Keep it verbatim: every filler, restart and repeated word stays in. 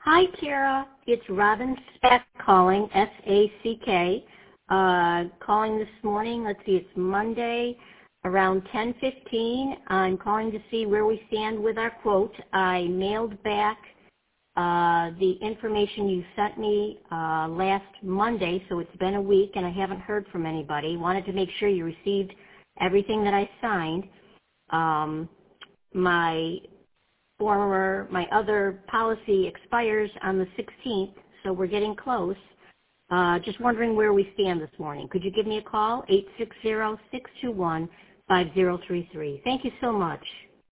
Hi, Tara. It's Robin Speck calling, S A C K. Uh, calling this morning. Let's see, it's Monday around ten fifteen. I'm calling to see where we stand with our quote. I mailed back uh, the information you sent me uh, last Monday, so it's been a week and I haven't heard from anybody. Wanted to make sure you received everything that I signed. Um, my former, my other policy expires on the sixteenth, so we're getting close. Uh, just wondering where we stand this morning. Could you give me a call? eight six zero, six two one, five zero three three. Thank you so much.